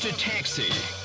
Mr. Taxi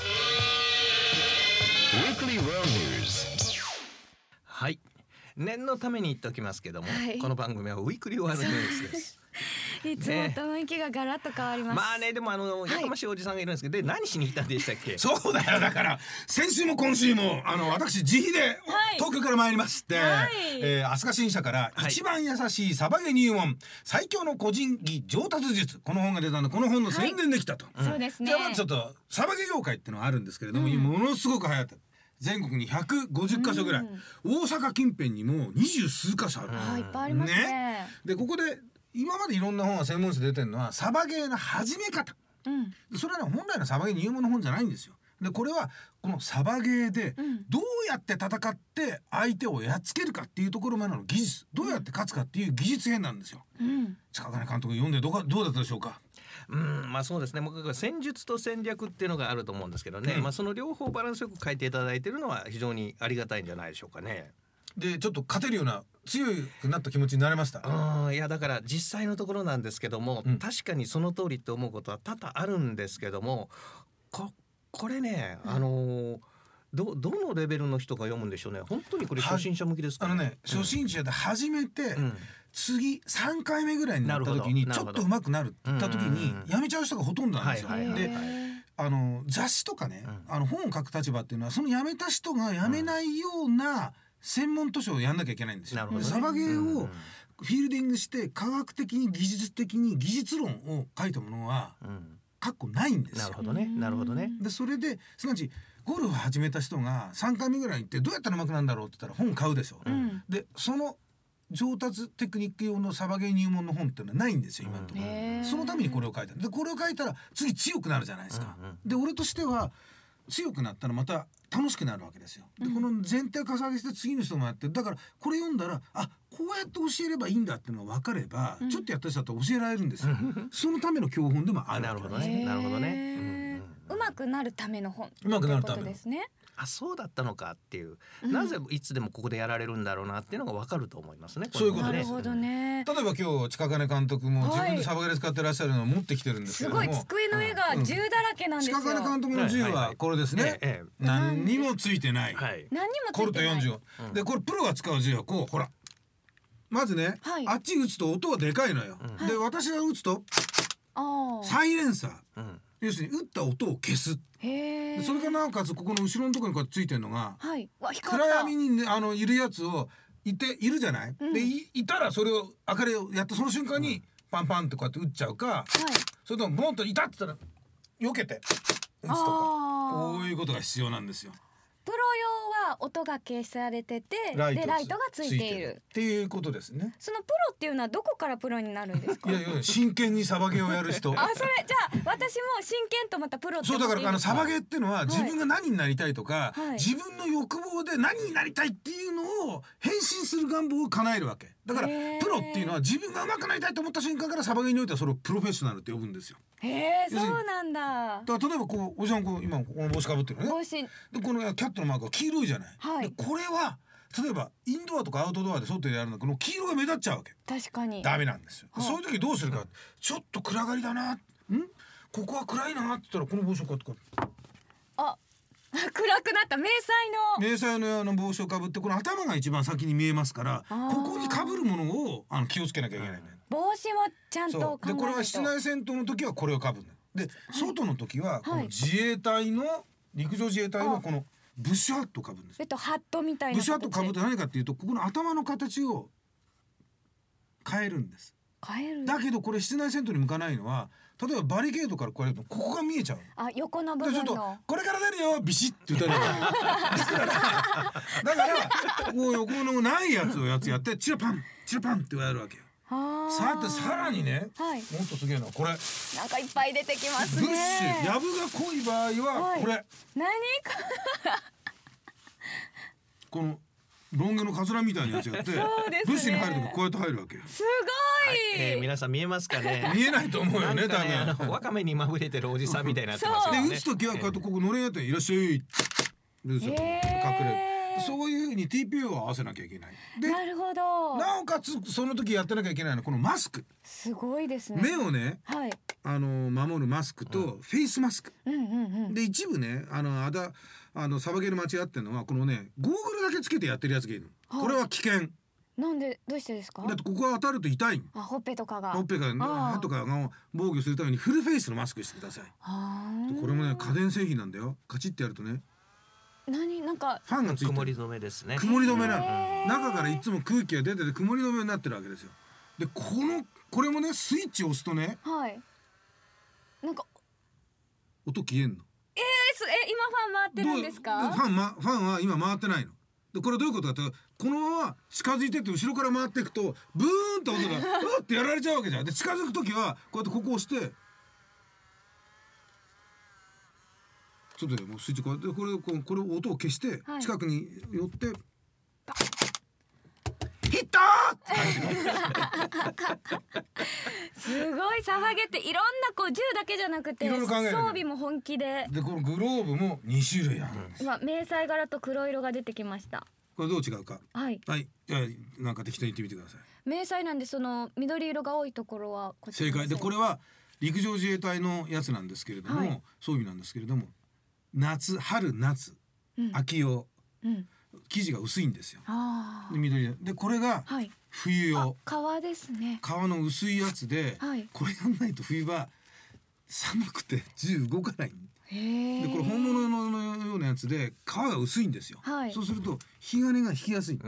Weekly World News。 はい、念のために言っておきますけども、 はい、 この番組はウィークリーワールドニュースですいつもと雰囲気がガラッと変わります。 まあね、でもやかましいおじさんがいるんですけど、で何しに来たんでしたっけ。 そうだよ、だから先週も今週も私自費で東京から参りまして、飛鳥新社から一番優しいサバゲ入門、最強の個人技上達術、この本が出たんで、この本の宣伝できたと、 そうですね。 じゃあまずちょっとサバゲ業界っていうのがあるんですけれども、ものすごく流行ってる。全国に150カ所ぐらい、大阪近辺にも20数カ所ある、 いっぱいありますね。 でここで今までいろんな本が専門誌で出てるのはサバゲーの始め方、それは本来のサバゲー入門の本じゃないんですよ。でこれはこのサバゲーでどうやって戦って相手をやっつけるかっていうところまでの技術、どうやって勝つかっていう技術編なんですよ。近金監督読んでどうだったでしょうか。 まあそうですね、僕は戦術と戦略っていうのがあると思うんですけどね、まあその両方バランスよく書いていただいているのは非常にありがたいんじゃないでしょうかね。 でちょっと勝てるような強くなった気持ちになれました。 いやだから実際のところなんですけども、確かにその通りと思うことは多々あるんですけども、これね、どのレベルの人が読むんでしょうね。本当にこれ初心者向きですかね。 初心者で始めて、次3回目ぐらいになった時にちょっと上手くなるった時にやめちゃう人がほとんどなんですよ。で雑誌とかね、本を書く立場っていうのはそのやめた人がやめないような専門図書をやんなきゃいけないんですよ。サバゲーをフィールディングして科学的に技術的に技術論を書いたものはないんですよ。 なるほどね、なるほどね。 でそれですなわちゴルフを始めた人が3回目ぐらいに行ってどうやったら上手くなるんだろうって言ったら本買うでしょ。でその上達テクニック用のサバゲー入門の本っていうのはないんですよ今のところ。そのためにこれを書いた。でこれを書いたら次強くなるじゃないですか。で俺としては強くなったらまた楽しくなるわけですよ。でこの前提をかさ上げして次の人もやって、だからこれ読んだらこうやって教えればいいんだっていうのが分かれば、ちょっとやった人だと教えられるんですよ。そのための教本でもあるわけです。 なるほどね、なるほどね。 うまくなるための本うまくなるためのですね。 そうだったのかっていう、なぜいつでもここでやられるんだろうなっていうのが分かると思いますね。 そういうことです。なるほどね。 例えば今日近金監督も自分でサバゲーで使ってらっしゃるのを持ってきてるんですけども、 すごい机の絵が銃だらけなんですよ。 近金監督の銃はこれですね。何にもついてない。 何にもついてない。 コルト45。でこれプロが使う銃はこうほら。まずね、あっち撃つと音がでかいのよ。で私が撃つとサイレンサー。要するに撃った音を消す。それがなおかつここの後ろのところにこうやってついてるのが、暗闇に、ね、いるやつをいるじゃない。で いたらそれを明かりをやってその瞬間にパンパンってこうやって撃っちゃうか、それともボンといたって言ったら避けて撃つとか、こういうことが必要なんですよ。 プロ用は音が消されててライトがついているっていうことですね。 そのプロっていうのはどこからプロになるんですか。 いや真剣にサバゲーをやる人。 それじゃあ私も真剣とまたプロってそうだからサバゲーっていうのは自分が何になりたいとか、自分の欲望で何になりたいっていうのを変身する願望を叶えるわけだから、プロっていうのは自分が上手くなりたいと思った瞬間からサバゲーにおいてはそれをプロフェッショナルって呼ぶんですよ。 そうなんだ。 だから例えばこうおじさん今この帽子かぶってるね。でこのキャットのマークが黄色いじゃない。でこれは例えばインドアとかアウトドアで外でやるのこの黄色が目立っちゃうわけ。 確かにダメなんですよ。そういう時どうするか、ちょっと暗がりだな、ここは暗いなって言ったらこの帽子をかぶって暗くなった迷彩の帽子をかぶってこの頭が一番先に見えますから、ここにかぶるものを気をつけなきゃいけないんだよ。 帽子もちゃんと考えないと。 でこれは室内戦闘の時はこれをかぶる。で外の時はこの自衛隊の陸上自衛隊のこのブッシュハットをかぶるんです。 ハットみたいな。 ブッシュハットをかぶって何かっていうとここの頭の形を変えるんです。だけどこれ室内戦闘に向かないのは、例えばバリケードからこうやるとここが見えちゃう。 横の部分の。 ちょっとこれから出るよビシッって言ったらだからこう横のないやつをやってチラパンチラパンってやるわけよ。さらにね、もっとすげえなこれなんかいっぱい出てきますね。 ブッシュヤブが濃い場合はこれ、 何このロン毛のカツラみたいなやつやってブッシュに入るとこうやって入るわけよ。 すごい、 皆さん見えますかね。 見えないと思うよね多分。 わかめにまぶれてるおじさんみたいになってますよね。 で打つ時はこうやってここのれんやっていらっしゃい隠れる。そういう風に TPO を合わせなきゃいけない。でなるほど。 なおかつその時やってなきゃいけないのはこのマスク。 すごいですね。 目をね、 守るマスクとフェイスマスク、で一部ねさばける間違ってるのはこのねゴーグルだけつけてやってるやつがいるの、これは危険。 なんでどうしてですか？ だってここが当たると痛い。 ほっぺとかが歯とかが防御するためにフルフェイスのマスクしてください。これもね家電製品なんだよ。カチッてやるとねなんかファンがついてる。 曇り止めですね。 曇り止めなの。中からいつも空気が出てて曇り止めになってるわけですよ。でこれもねスイッチを押すとね、 なんか音消えんの。 今ファン回ってるんですか？ ファンは今回ってないの。でこれどういうことかというと、このまま近づいてって後ろから回っていくとブーンって音がうってやられちゃうわけじゃん。で近づく時はこうやってここ押してちょっともうスイッチこうやってこれ音を消して近くに寄って、ヒットすごい騒げて、いろんな銃だけじゃなくて装備も本気で。 でこのグローブも2種類あるんです。 今迷彩柄と黒色が出てきました。 これどう違うか。 はい。 じゃあなんか適当に言ってみてください。 迷彩なんでその緑色が多いところはこちら。 正解で、これは陸上自衛隊のやつなんですけれども、装備なんですけれども、春夏、秋用、生地が薄いんですよ。で緑で、これが冬用、 革ですね。 革の薄いやつで、これやんないと冬場寒くて動かない。でこれ本物のようなやつで皮が薄いんですよ。そうすると引き金が引きやすい。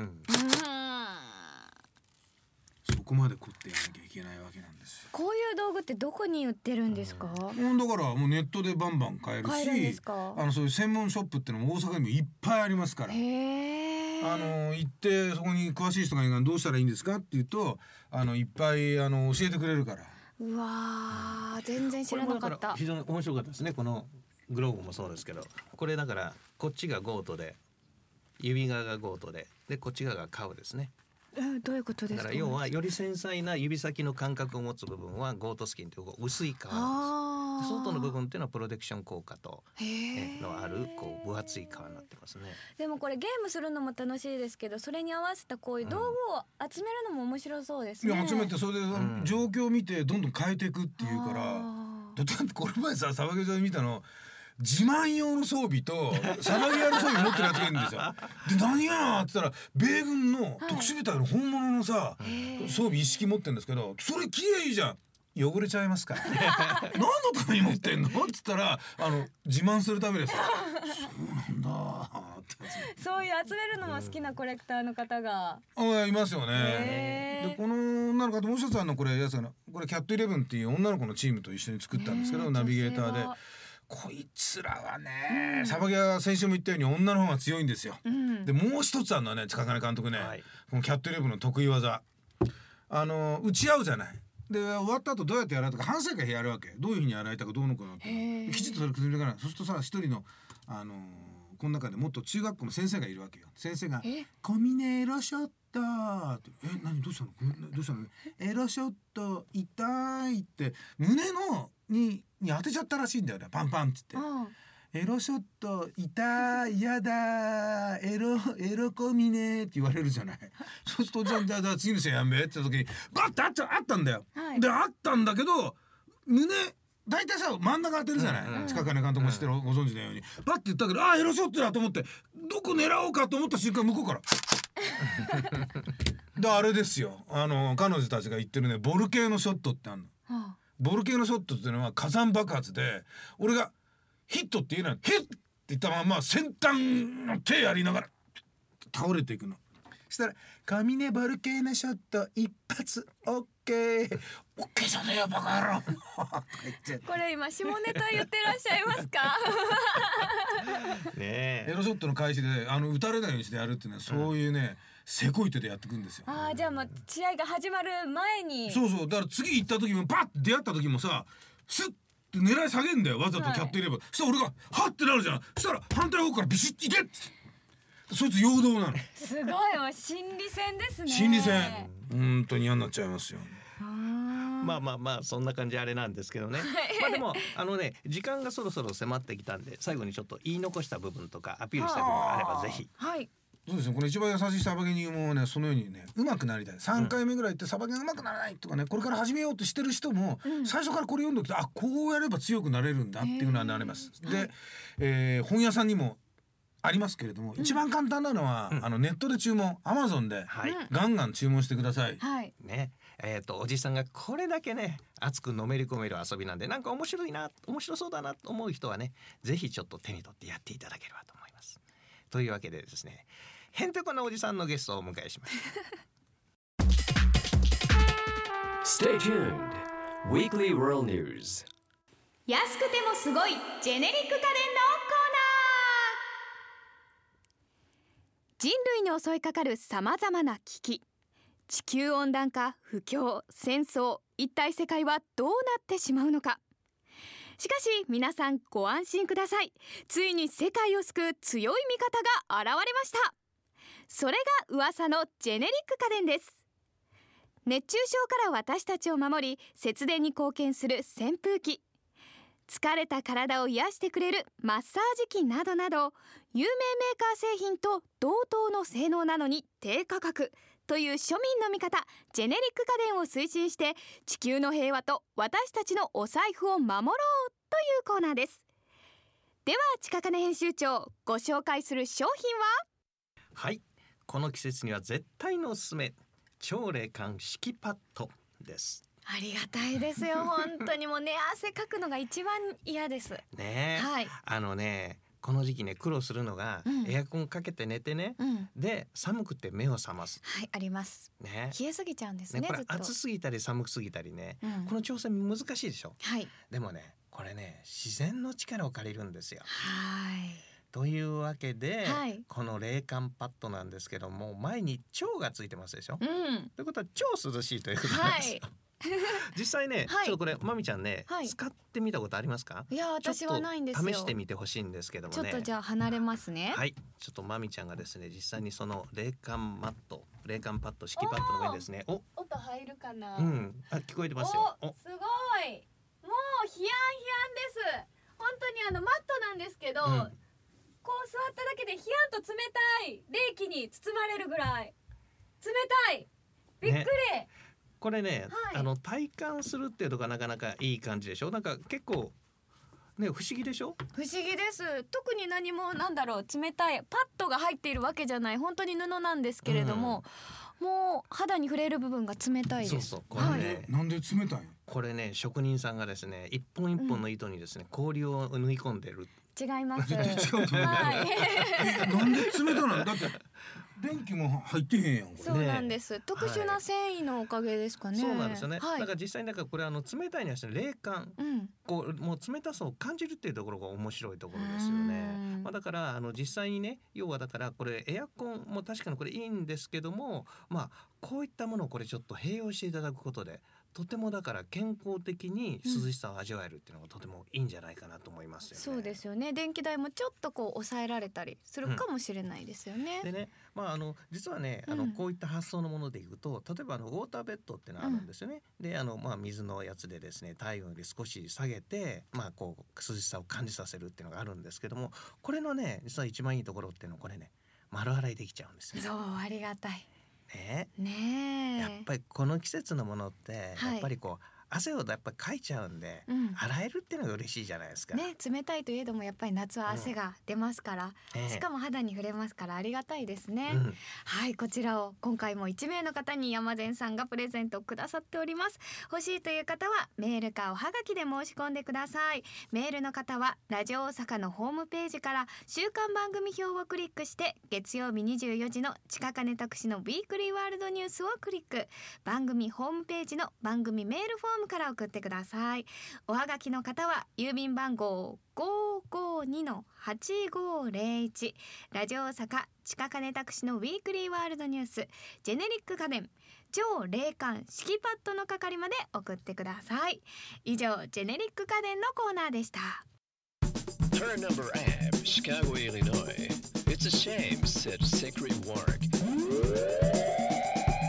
そこまで凝ってやらなきゃいけないわけなんですよ。 こういう道具ってどこに売ってるんですか？ だからもうネットでバンバン買えるし、そういう専門ショップってのも大阪にもいっぱいありますから。行ってそこに詳しい人がいるからどうしたらいいんですかって言うといっぱい教えてくれるから。 うわ全然知らなかった。 非常に面白かったですね。このグローブもそうですけど、これだからこっちがゴートで指側がゴートでこっち側がカウですね。 どういうことですか？ だから要はより繊細な指先の感覚を持つ部分はゴートスキンという薄い皮なんです。外の部分っていうのはプロテクション効果とのある分厚い皮になってますね。 でもこれゲームするのも楽しいですけど、それに合わせたこういう道具を集めるのも面白そうですね。 集めてそれで状況を見てどんどん変えていくっていうから。だってこの前さサバゲー場で見たの、自慢用の装備とサバゲー用の装備持ってるやつがいるんですよ。で何やって言ったら米軍の特殊部隊の本物のさ、装備一式持ってるんですけど、それ綺麗じゃん。汚れちゃいますから何のために持ってんのって言ったら自慢するためです。そうなんだってそういう集めるのも好きなコレクターの方がいますよね。でこの女の子ともう一つこれやつがこれキャットイレブンっていう女の子のチームと一緒に作ったんですけど、ナビゲーターでこいつらはね、サバゲーは先週も言ったように女の方が強いんですよ。でもう一つあるのはね、近金監督ね、このキャットイレブンの得意技打ち合うじゃない。で終わった後どうやってやられたか反省会やるわけ。どういうふうにやられたかどうのかなってきちっとそれ崩れながら、そうするとさ一人のこの中でもっと中学校の先生がいるわけよ。先生がコミネエロショットって何どうしたのどうしたのエロショット痛いって胸のに当てちゃったらしいんだよね。パンパンっつってエロショット痛いやだエロコミネって言われるじゃない。そうするとじゃあ次の試合やんべって言った時にバッてあったんだよ。であったんだけど胸大体さ真ん中当てるじゃない。近金監督も知ってるご存知のようにバッて言ったけどエロショットだと思ってどこ狙おうかと思った瞬間向こうからであれですよ彼女たちが言ってるねボルケーノショットってあるの。ボルケーノショットっていうのは火山爆発で俺がヒットって言うのはヒッって言ったまま先端の手やりながら倒れていくの。そしたらカミネボルケーノショット一発オッケーじゃねえよバカ野郎これ今下ネタ言ってらっしゃいますかエロショットの開始で撃たれないようにしてやるっていうのはそういうね、せこい手でやってくんですよ。 じゃあ試合が始まる前にそうだから次行った時もパッて出会った時もさスッて狙い下げんだよ。わざとキャットいれば、そしたら俺がハッてなるじゃん。そしたら反対方向からビシッていけってそいつ陽動なの。 すごい心理戦ですね。 心理戦本当に嫌になっちゃいますよ。 まあそんな感じあれなんですけどねでも時間がそろそろ迫ってきたんで最後にちょっと言い残した部分とかアピールした部分があればぜひ。 そうですね、この一番優しいサバゲニもね、そのようにね、上手くなりたい、3回目ぐらい行ってサバゲン上手くならないとかね、これから始めようとしてる人も、最初からこれ読んでおくと、あ、こうやれば強くなれるんだっていうのはなれます。で、本屋さんにもありますけれども、一番簡単なのは、ネットで注文、Amazon でガンガン注文してください。 ね、おじさんがこれだけね熱くのめり込める遊びなんで、なんか面白そうだなと思う人はね、ぜひちょっと手に取ってやっていただければと思います。というわけでですね、へんてこなおじさんのゲストをお迎えします。 Stay tuned. Weekly World News. 安くてもすごいジェネリック家電のコーナー。人類に襲いかかるさまざまな危機、地球温暖化、不況、戦争、一体世界はどうなってしまうのか。しかし皆さんご安心ください。ついに世界を救う強い味方が現れました。それが噂のジェネリック家電です。熱中症から私たちを守り、節電に貢献する扇風機、疲れた体を癒してくれるマッサージ機などなど、有名メーカー製品と同等の性能なのに低価格という庶民の味方、ジェネリック家電を推進して、地球の平和と私たちのお財布を守ろうというコーナーです。では近金編集長、ご紹介する商品は？ はい、この季節には絶対のおすすめ、超冷感敷きパッドです。 ありがたいですよ本当にもうね、汗かくのが一番嫌ですね。はい、この時期ね、苦労するのが、エアコンかけて寝てね、で寒くて目を覚ます。 はい、ありますね。冷えすぎちゃうんですね。 これ暑すぎたり寒すぎたりね、この調整難しいでしょ。はい。でもね、これね、自然の力を借りるんですよ。はい。というわけで、この冷感パッドなんですけども、前に超がついてますでしょ。ということは超涼しいということなんですよ。実際ね、ちょっとこれまみちゃんね、使ってみたことありますか？ いや、私はないんですよ。 試してみてほしいんですけどもね。 ちょっとじゃあ離れますね。 はい、ちょっとまみちゃんがですね、実際にその冷感パッド敷きパッドの上にですね、 音入るかな？ 聞こえてますよ。 すごい、もうヒヤンヒヤンです。本当にマットなんですけど、こう座っただけでヒヤンと冷たい冷気に包まれるぐらい冷たい。びっくり。 これね、体感するっていうのがなかなかいい感じでしょ。なんか結構ね、不思議でしょ。 不思議です。特に何も冷たいパッドが入っているわけじゃない、本当に布なんですけれども、もう肌に触れる部分が冷たいです。 そうこれね、 なんで冷たいの？これね、職人さんがですね、一本一本の糸にですね、氷を縫い込んでる。 違います。 違うと思う。なんで冷たなの？だって電気も入ってへんやん。 そうなんです。特殊な繊維のおかげですかね。 そうなんですよね。だから実際にこれ冷たいにはして冷感、こうもう冷たさを感じるっていうところが面白いところですよね。だから実際にね、要はだからこれエアコンも確かにこれいいんですけども、こういったものをこれちょっと併用していただくことで、とてもだから健康的に涼しさを味わえるっていうのがとてもいいんじゃないかなと思いますよね。 そうですよね。電気代もちょっとこう抑えられたりするかもしれないですよね。 でね、実はね、こういった発想のものでいくと、例えばウォーターベッドってのあるんですよね。で水のやつでですね、体温より少し下げてこう涼しさを感じさせるっていうのがあるんですけども、これのね、実は一番いいところっていうのはこれね、丸洗いできちゃうんですよ。 そう、ありがたいね。やっぱりこの季節のものってやっぱりこう、汗をやっぱりかいちゃうんで、洗えるっていうのが嬉しいじゃないですか。 ね、冷たいといえどもやっぱり夏は汗が出ますから、しかも肌に触れますからありがたいですね。はい、こちらを今回も1名の方に山善さんがプレゼントくださっております。欲しいという方はメールかおはがきで申し込んでください。メールの方はラジオ大阪のホームページから週刊番組表をクリックして、月曜日24時の近金拓司のウィークリーワールドニュースをクリック、番組ホームページの番組メールフォームから送ってください。おはがきの方は郵便番号 552-8501 ラジオ大阪近金拓司のウィークリーワールドニュースジェネリック家電超冷感敷きパッドの係まで送ってください。以上、ジェネリック家電のコーナーでした。 Turn number app Chicago, Illinois. It's a shame said secret work.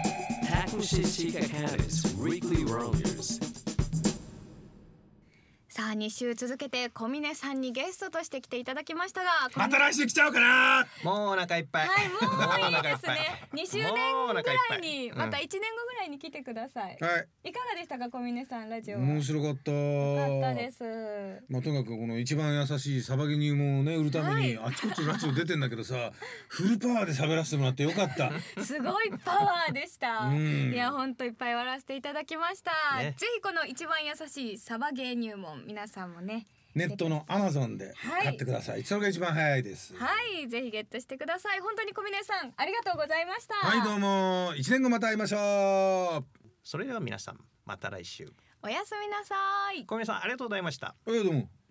Hakushi Chika Kane's Weekly World News. さあ2週続けて小峰さんにゲストとして来ていただきましたが、 また来週来ちゃうかな。 もうお腹いっぱい。 はい、もういいですね。2周年ぐらいに、また1年後ぐらいに来てください。 はい。 いかがでしたか、小峰さん、ラジオは。 面白かった。 よかったです。 まあとにかくこの一番優しいサバゲ入門をね売るために、あちこちラジオ出てんだけどさ、フルパワーで喋らせてもらってよかった。 すごいパワーでした。いや本当いっぱい笑わせていただきました。ぜひこの一番優しいサバゲー入門、皆さんもねネットのアマゾンで買ってください。それが一番早いです。 はい、ぜひゲットしてください。本当に小峰さんありがとうございました。 はい、どうも。1年後また会いましょう。 それでは皆さんまた来週。 おやすみなさい。 小峰さんありがとうございました。 どうも。